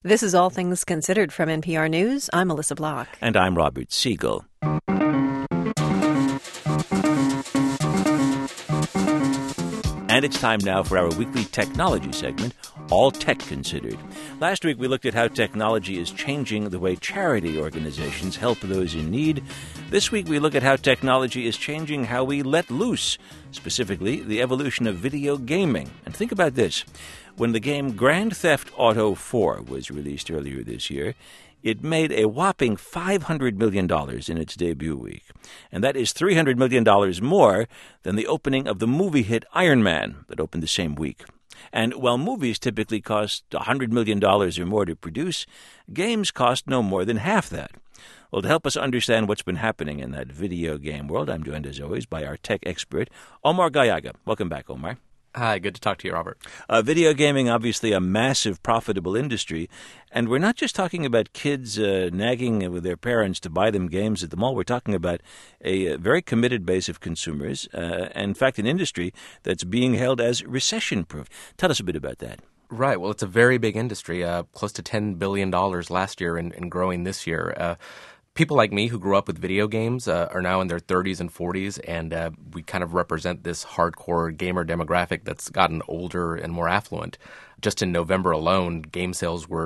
This is All Things Considered from NPR News. I'm Melissa Block. And I'm Robert Siegel. And it's time now for our weekly technology segment, All Tech Considered. Last week we looked at how technology is changing the way charity organizations help those in need. This week we look at how technology is changing how we let loose, specifically the evolution of video gaming. And think about this. When the game Grand Theft Auto 4 was released earlier this year, it made a whopping $500 million in its debut week. And that is $300 million more than the opening of the movie hit Iron Man that opened the same week. And while movies typically cost $100 million or more to produce, games cost no more than half that. Well, to help us understand what's been happening in that video game world, I'm joined as always by our tech expert, Omar Gallaga. Welcome back, Omar. Hi, good to talk to you, Robert. Video gaming, obviously a massive, profitable industry. And we're not just talking about kids nagging with their parents to buy them games at the mall. We're talking about a very committed base of consumers. And in fact, an industry that's being hailed as recession-proof. Tell us a bit about that. Right. Well, it's a very big industry, close to $10 billion last year and growing this year. People like me who grew up with video games are now in their 30s and 40s, and we kind of represent this hardcore gamer demographic that's gotten older and more affluent. Just in November alone, game sales were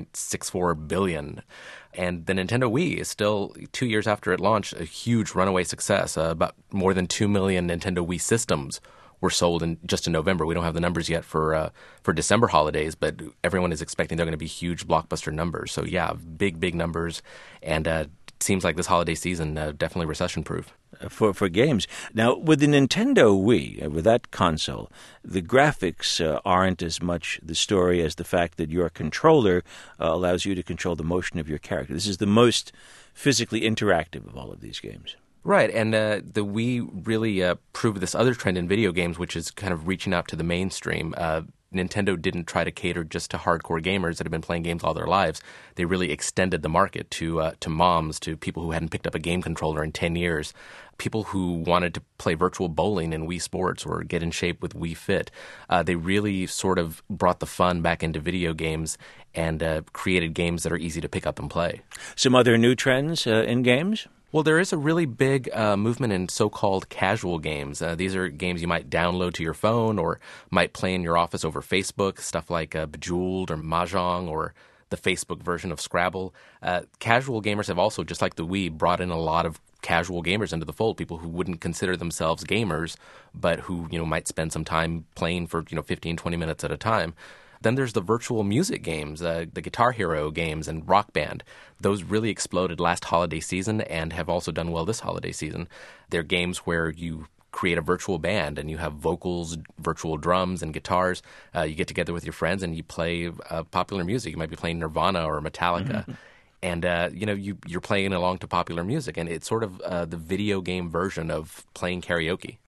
$2.64 billion. And the Nintendo Wii is still, 2 years after it launched, a huge runaway success. About more than 2 million Nintendo Wii systems were sold just in November. We don't have the numbers yet for December holidays, but everyone is expecting they're going to be huge blockbuster numbers. So yeah, big numbers, and it seems like this holiday season definitely recession-proof. For games. Now, with the Nintendo Wii, with that console, the graphics aren't as much the story as the fact that your controller allows you to control the motion of your character. This is the most physically interactive of all of these games. Right, and the Wii really proved this other trend in video games, which is kind of reaching out to the mainstream. Nintendo didn't try to cater just to hardcore gamers that have been playing games all their lives. They really extended the market to moms, to people who hadn't picked up a game controller in 10 years, people who wanted to play virtual bowling in Wii Sports or get in shape with Wii Fit. They really sort of brought the fun back into video games and created games that are easy to pick up and play. Some other new trends in games? Well, there is a really big movement in so-called casual games. These are games you might download to your phone or might play in your office over Facebook, stuff like Bejeweled or Mahjong or the Facebook version of Scrabble. Casual gamers have also, just like the Wii, brought in a lot of casual gamers into the fold, people who wouldn't consider themselves gamers, but who might spend some time playing for 15, 20 minutes at a time. Then there's the virtual music games, the Guitar Hero games and Rock Band. Those really exploded last holiday season and have also done well this holiday season. They're games where you create a virtual band and you have vocals, virtual drums, and guitars. You get together with your friends and you play popular music. You might be playing Nirvana or Metallica. Mm-hmm. And, you're playing along to popular music. And it's sort of the video game version of playing karaoke.